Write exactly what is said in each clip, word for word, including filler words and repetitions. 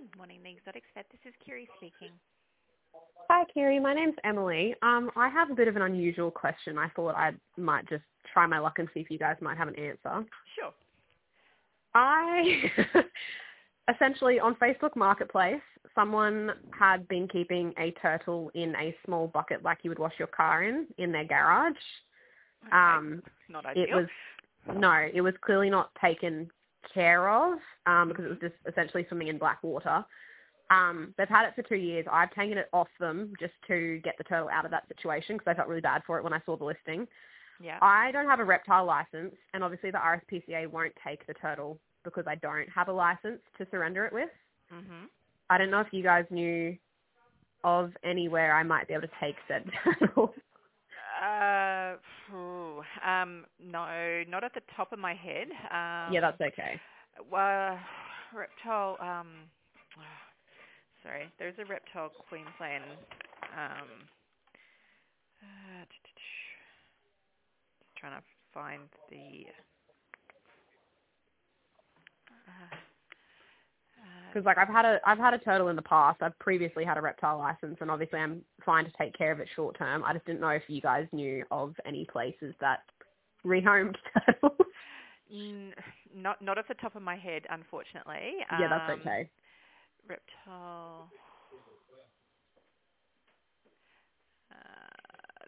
Good morning, the Exotics Vet. This is Kiri speaking. Hi, Kiri. My name's Emily. Um, I have a bit of an unusual question. I thought I might just try my luck and see if you guys might have an answer. Sure. I essentially on Facebook Marketplace, someone had been keeping a turtle in a small bucket like you would wash your car in in their garage. Okay. Um, Not ideal. it was no, it was clearly not taken care of um, because it was just essentially swimming in black water. Um, they've had it for two years. I've taken it off them just to get the turtle out of that situation because I felt really bad for it when I saw the listing. Yeah. I don't have a reptile license, and obviously the R S P C A won't take the turtle because I don't have a license to surrender it with. Mhm. I don't know if you guys knew of anywhere I might be able to take said turtle. Uh, phew, um, no, not at the top of my head. Um, Yeah, that's okay. Well, reptile. Um, sorry, there's a reptile Queensland. Um, uh, just trying to find the. Uh, Because like I've had a I've had a turtle in the past. I've previously had a reptile license, and obviously I'm fine to take care of it short term. I just didn't know if you guys knew of any places that rehomed turtles. N- not not off the top of my head, unfortunately. Yeah, that's Um, okay. reptile. Uh,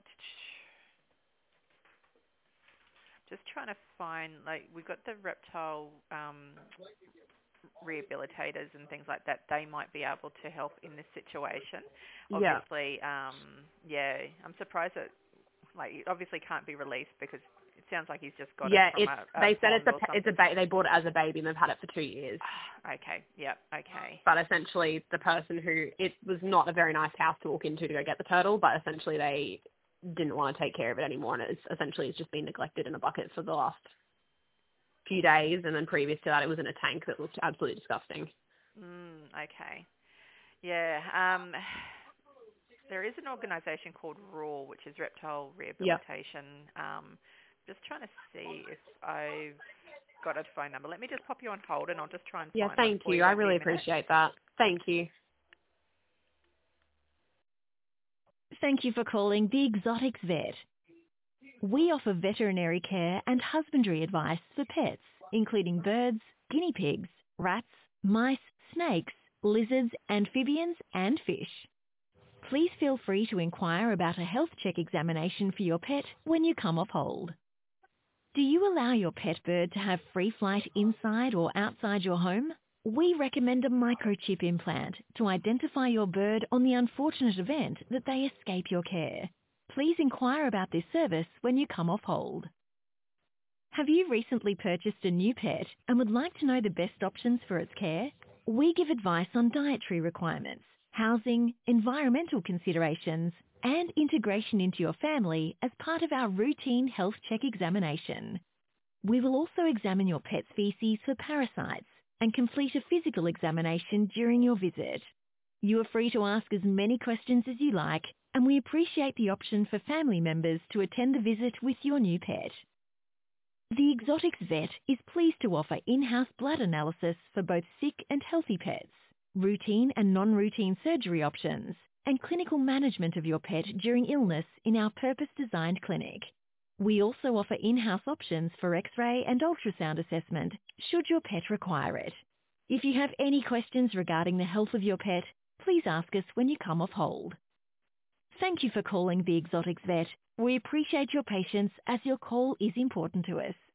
just trying to find, like, we've got the reptile um, rehabilitators and things like that. They might be able to help in this situation. Yeah. Obviously, um, yeah, I'm surprised that, like, it obviously can't be released because it sounds like he's just got Yeah, it from it's a, a they said it's pond a or it's a something. ba- they bought it as a baby and they've had it for two years. Okay, yep, okay. But essentially, the person who it was not a very nice house to walk into to go get the turtle, but essentially they didn't want to take care of it anymore, and it's essentially it's just been neglected in a bucket for the last few days, and then previous to that, it was in a tank that looked absolutely disgusting. Mm, okay. Yeah, um, there is an organisation called RAW, which is Reptile Yep. Rehabilitation. Um, just trying to see if I've got a phone number. Let me just pop you on hold and I'll just try and Yeah, find one thank for you. you. I Won't be really a minute. appreciate that. Thank you. Thank you for calling the Exotics Vet. We offer veterinary care and husbandry advice for pets, including birds, guinea pigs, rats, mice, snakes, lizards, amphibians, and fish. Please feel free to inquire about a health check examination for your pet when you come off hold. Do you allow your pet bird to have free flight inside or outside your home? We recommend a microchip implant to identify your bird on the unfortunate event that they escape your care. Please inquire about this service when you come off hold. Have you recently purchased a new pet and would like to know the best options for its care? We give advice on dietary requirements, housing, environmental considerations, and integration into your family as part of our routine health check examination. We will also examine your pet's feces for parasites and complete a physical examination during your visit. You are free to ask as many questions as you like, and we appreciate the option for family members to attend the visit with your new pet. The Exotics Vet is pleased to offer in-house blood analysis for both sick and healthy pets, routine and non-routine surgery options, and clinical management of your pet during illness in our purpose-designed clinic. We also offer in-house options for X-ray and ultrasound assessment should your pet require it. If you have any questions regarding the health of your pet, please ask us when you come off hold. Thank you for calling the Exotics Vet. We appreciate your patience as your call is important to us.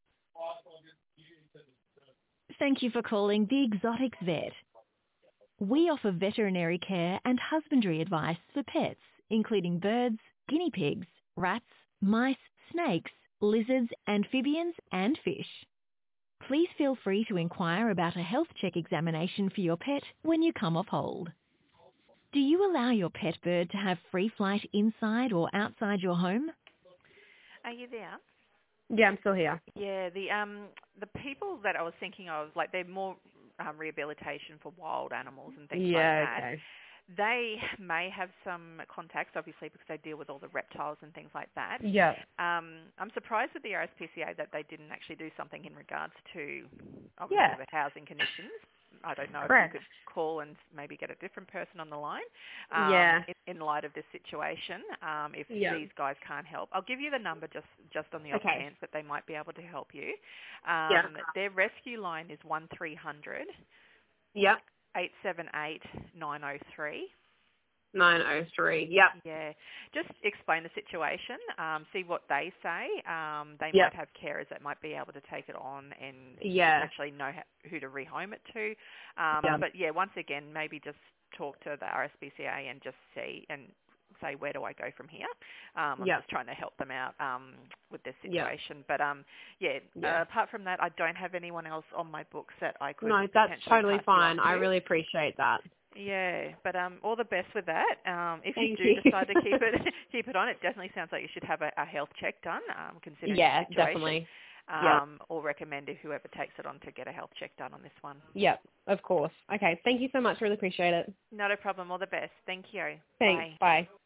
Thank you for calling the Exotics Vet. We offer veterinary care and husbandry advice for pets, including birds, guinea pigs, rats, mice, snakes, lizards, amphibians, and fish. Please feel free to inquire about a health check examination for your pet when you come off hold. Do you allow your pet bird to have free flight inside or outside your home? Are you there? Yeah, I'm still here. Yeah, the um the people that I was thinking of, like they're more um, rehabilitation for wild animals and things like Yeah, that. okay. They may have some contacts, obviously, because they deal with all the reptiles and things like that. Yeah. Um, I'm surprised with the R S P C A that they didn't actually do something in regards to, obviously, Yeah. the housing conditions. I don't know Correct. if you could call and maybe get a different person on the line um, Yeah. in, in light of this situation, um, if Yeah. these guys can't help. I'll give you the number just, just on the off Okay. chance that they might be able to help you. Um, Yeah. Their rescue line is one three hundred Yep. eight seven eight nine oh three. nine oh three. Yep. Yeah, just explain the situation, um, see what they say. Um, they Yep. might have carers that might be able to take it on and Yeah. actually know how, who to rehome it to. Um, Yeah. But yeah, once again, maybe just talk to the R S P C A and just see and say, where do I go from here? Um, I'm Yep. just trying to help them out um, with this Yep. situation. But um, yeah, Yeah. uh, apart from that, I don't have anyone else on my books that I could No, that's potentially totally pass you on fine. I to. really appreciate that. Yeah, but um, all the best with that. Um, if Thank you do you. decide to keep it keep it on, it definitely sounds like you should have a, a health check done, um, considering Yeah, the situation. definitely. Um, Yeah. Or recommend if whoever takes it on to get a health check done on this one. Yep, of course. Okay, thank you so much. Really appreciate it. Not a problem. All the best. Thank you. Thanks. Bye. Bye.